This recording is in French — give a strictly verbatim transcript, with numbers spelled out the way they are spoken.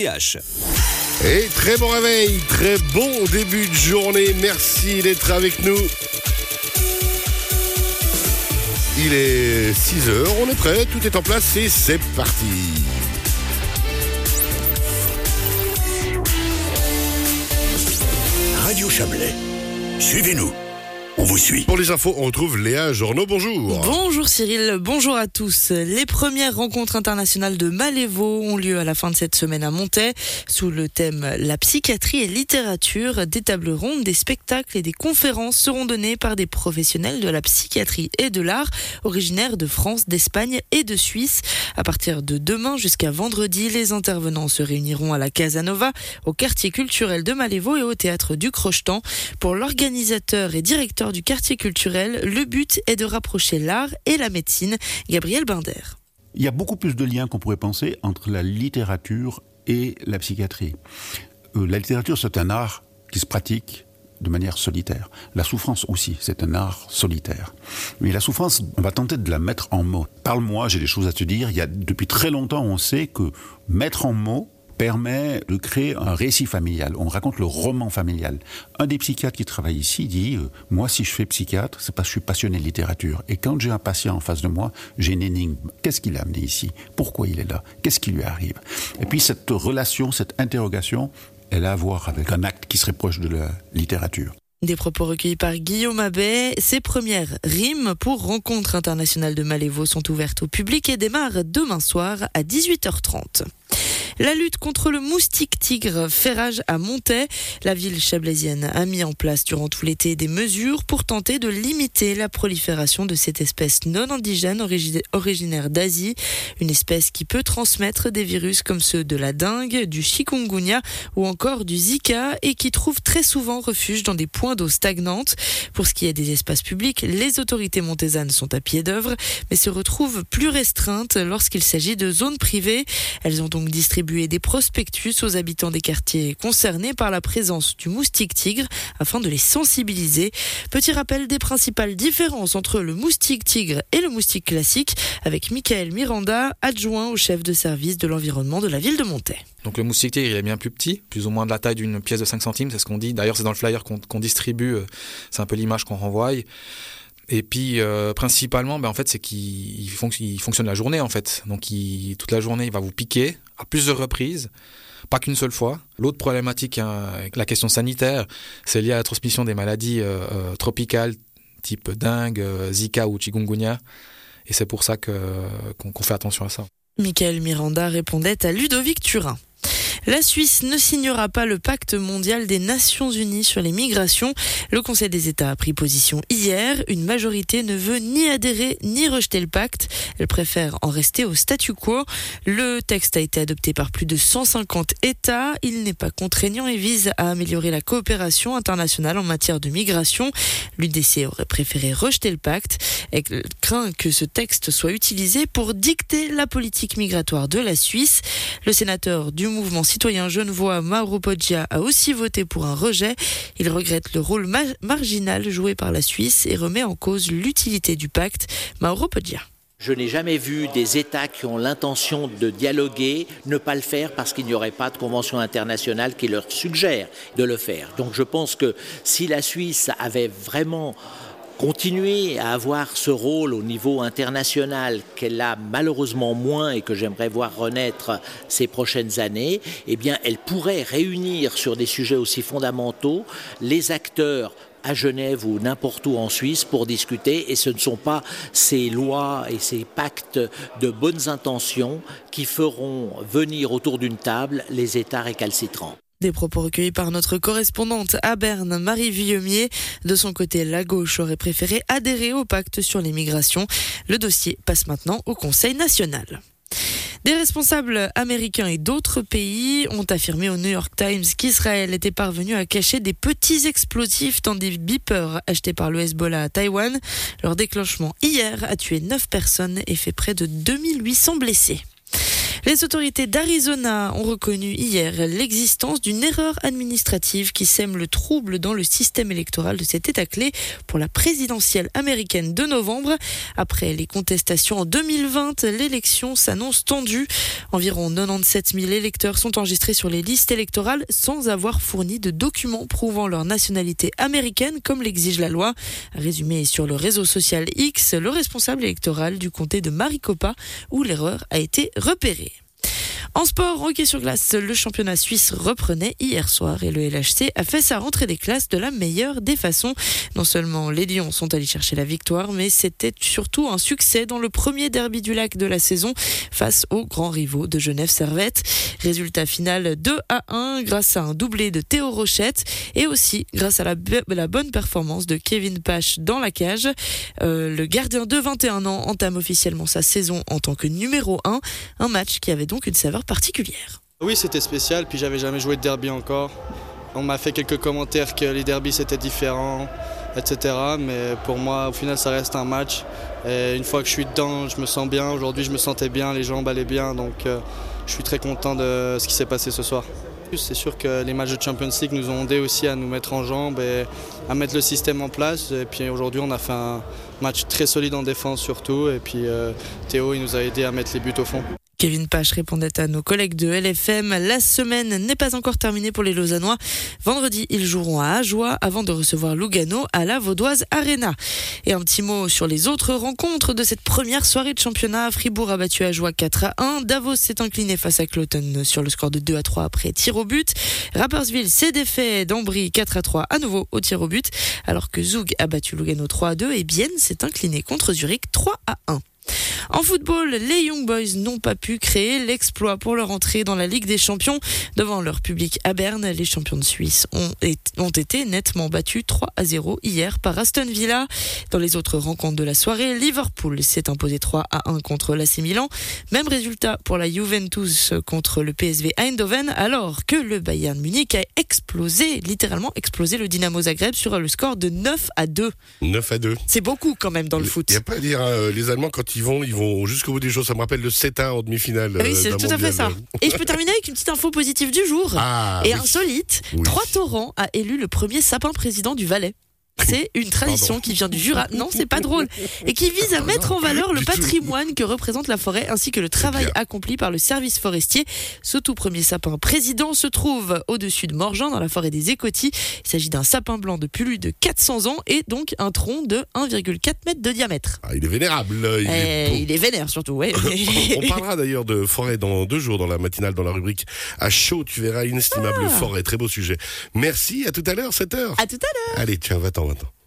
Et très bon réveil, très bon début de journée. Merci d'être avec nous. Il est six heures, on est prêt, tout est en place et c'est parti. Radio Chablais, suivez-nous. On vous suit. Pour les infos, on retrouve Léa Journeau. Bonjour. Bonjour Cyril, bonjour à tous. Les premières rencontres internationales de Malévo ont lieu à la fin de cette semaine à Montaix. Sous le thème La psychiatrie et littérature, des tables rondes, des spectacles et des conférences seront données par des professionnels de la psychiatrie et de l'art, originaires de France, d'Espagne et de Suisse. À partir de demain jusqu'à vendredi, les intervenants se réuniront à la Casanova, au quartier culturel de Malévo et au théâtre du Crochetan. Pour l'organisateur et directeur du quartier culturel, le but est de rapprocher l'art et la médecine. Gabriel Binder. Il y a beaucoup plus de liens qu'on pourrait penser entre la littérature et la psychiatrie. Euh, la littérature, c'est un art qui se pratique de manière solitaire. La souffrance aussi, c'est un art solitaire. Mais la souffrance, on va tenter de la mettre en mots. Parle-moi, j'ai des choses à te dire. Il y a, depuis très longtemps, on sait que mettre en mots permet de créer un récit familial. On raconte le roman familial. Un des psychiatres qui travaille ici dit euh, « Moi, si je fais psychiatre, c'est parce que je suis passionné de littérature. Et quand j'ai un patient en face de moi, j'ai une énigme. Qu'est-ce qui l'a amené ici ? Pourquoi il est là ? Qu'est-ce qui lui arrive ?» Et puis cette relation, cette interrogation, elle a à voir avec un acte qui serait proche de la littérature. Des propos recueillis par Guillaume Abbé. Ses premières rimes pour Rencontre internationale de Malévo sont ouvertes au public et démarrent demain soir à dix-huit heures trente. La lutte contre le moustique tigre fait rage à Montaix. La ville chablaisienne a mis en place durant tout l'été des mesures pour tenter de limiter la prolifération de cette espèce non indigène origi- originaire d'Asie. Une espèce qui peut transmettre des virus comme ceux de la dengue, du chikungunya ou encore du Zika et qui trouve très souvent refuge dans des points d'eau stagnantes. Pour ce qui est des espaces publics, les autorités montaisanes sont à pied d'œuvre mais se retrouvent plus restreintes lorsqu'il s'agit de zones privées. Elles ont donc distribué des prospectus aux habitants des quartiers concernés par la présence du moustique tigre afin de les sensibiliser. Petit rappel des principales différences entre le moustique tigre et le moustique classique avec Michael Miranda, adjoint au chef de service de l'environnement de la ville de Montaix. Donc le moustique tigre il est bien plus petit, plus ou moins de la taille d'une pièce de cinq centimes, c'est ce qu'on dit. D'ailleurs c'est dans le flyer qu'on, qu'on distribue, c'est un peu l'image qu'on renvoie. Et puis euh, principalement, ben, en fait, c'est qu'il il fonc- il fonctionne la journée en fait. Donc il, toute la journée, il va vous piquer à plusieurs reprises, pas qu'une seule fois. L'autre problématique, hein, avec la question sanitaire, c'est lié à la transmission des maladies euh, euh, tropicales type dengue, euh, Zika ou chikungunya. Et c'est pour ça que, qu'on, qu'on fait attention à ça. Michael Miranda répondait à Ludovic Turin. La Suisse ne signera pas le pacte mondial des Nations Unies sur les migrations. Le Conseil des États a pris position hier. Une majorité ne veut ni adhérer ni rejeter le pacte. Elle préfère en rester au statu quo. Le texte a été adopté par plus de cent cinquante États. Il n'est pas contraignant et vise à améliorer la coopération internationale en matière de migration. L'U D C aurait préféré rejeter le pacte. Elle craint que ce texte soit utilisé pour dicter la politique migratoire de la Suisse. Le sénateur du mouvement citoyen genevois Mauro Poggia a aussi voté pour un rejet. Il regrette le rôle ma- marginal joué par la Suisse et remet en cause l'utilité du pacte. Mauro Poggia. Je n'ai jamais vu des États qui ont l'intention de dialoguer ne pas le faire parce qu'il n'y aurait pas de convention internationale qui leur suggère de le faire. Donc je pense que si la Suisse avait vraiment continué à avoir ce rôle au niveau international qu'elle a malheureusement moins et que j'aimerais voir renaître ces prochaines années, eh bien elle pourrait réunir sur des sujets aussi fondamentaux les acteurs à Genève ou n'importe où en Suisse pour discuter, et ce ne sont pas ces lois et ces pactes de bonnes intentions qui feront venir autour d'une table les États récalcitrants. Des propos recueillis par notre correspondante à Berne, Marie Villemier. De son côté, la gauche aurait préféré adhérer au pacte sur les migrations. Le dossier passe maintenant au Conseil national. Des responsables américains et d'autres pays ont affirmé au New York Times qu'Israël était parvenu à cacher des petits explosifs dans des beepers achetés par le Hezbollah à Taïwan. Leur déclenchement hier a tué neuf personnes et fait près de deux mille huit cents blessés. Les autorités d'Arizona ont reconnu hier l'existence d'une erreur administrative qui sème le trouble dans le système électoral de cet État clé pour la présidentielle américaine de novembre. Après les contestations en deux mille vingt, l'élection s'annonce tendue. Environ quatre-vingt-dix-sept mille électeurs sont enregistrés sur les listes électorales sans avoir fourni de documents prouvant leur nationalité américaine comme l'exige la loi. Résumé sur le réseau social X, le responsable électoral du comté de Maricopa où l'erreur a été repérée. En sport, hockey sur glace, le championnat suisse reprenait hier soir et le L H C a fait sa rentrée des classes de la meilleure des façons. Non seulement les Lions sont allés chercher la victoire, mais c'était surtout un succès dans le premier derby du lac de la saison face aux grands rivaux de Genève Servette. Résultat final deux à un grâce à un doublé de Théo Rochette et aussi grâce à la, la bonne performance de Kevin Pache dans la cage. Euh, le gardien de vingt et un ans entame officiellement sa saison en tant que numéro un, un match qui avait donc une saveur particulière. Oui, c'était spécial, puis j'avais jamais joué de derby encore. On m'a fait quelques commentaires que les derbys c'était différent, et cetera. Mais pour moi, au final, ça reste un match. Et une fois que je suis dedans, je me sens bien. Aujourd'hui, je me sentais bien, les jambes allaient bien, donc euh, je suis très content de ce qui s'est passé ce soir. C'est sûr que les matchs de Champions League nous ont aidé aussi à nous mettre en jambes et à mettre le système en place. Et puis aujourd'hui, on a fait un match très solide en défense surtout. Et puis euh, Théo, il nous a aidé à mettre les buts au fond. Kevin Pache répondait à nos collègues de L F M. La semaine n'est pas encore terminée pour les Lausannois. Vendredi, ils joueront à Ajoie avant de recevoir Lugano à la Vaudoise Arena. Et un petit mot sur les autres rencontres de cette première soirée de championnat. Fribourg a battu Ajoie quatre à un. Davos s'est incliné face à Cloton sur le score de deux à trois après tir au but. Rapperswil s'est défait d'Ambry quatre à trois à nouveau au tir au but. Alors que Zug a battu Lugano trois à deux et Bienne s'est incliné contre Zurich trois à un. En football, les Young Boys n'ont pas pu créer l'exploit pour leur entrée dans la Ligue des Champions. Devant leur public à Berne, les champions de Suisse ont, ont été nettement battus trois à zéro hier par Aston Villa. Dans les autres rencontres de la soirée, Liverpool s'est imposé trois à un contre l'A C Milan. Même résultat pour la Juventus contre le P S V Eindhoven, alors que le Bayern Munich a explosé, littéralement explosé le Dynamo Zagreb sur le score de neuf à deux. neuf à deux. C'est beaucoup quand même dans le foot. Il n'y a pas à dire, hein, les Allemands quand ils vont, ils vont jusqu'au bout des choses. Ça me rappelle le sept à un en demi-finale. Oui, c'est tout à fait ça. Et je peux terminer avec une petite info positive du jour. Ah, et oui. insolite, Oui. Trois-Torrents a élu le premier sapin président du Valais. C'est une tradition Pardon. qui vient du Jura, non c'est pas drôle, et qui vise à mettre en valeur le patrimoine que représente la forêt ainsi que le travail bien. accompli par le service forestier. Ce tout premier sapin président se trouve au-dessus de Morgin dans la forêt des Écotis. Il s'agit d'un sapin blanc de plus de quatre cents ans et donc un tronc de un virgule quatre mètre de diamètre. Ah, il est vénérable. Il, Eh, est beau. il est vénère surtout, ouais. On parlera d'ailleurs de forêt dans deux jours dans la matinale dans la rubrique à chaud. Tu verras inestimable Ah. forêt. Très beau sujet. Merci. À tout à l'heure, sept heures. À tout à l'heure. Allez, tiens, va-t'en maintenant.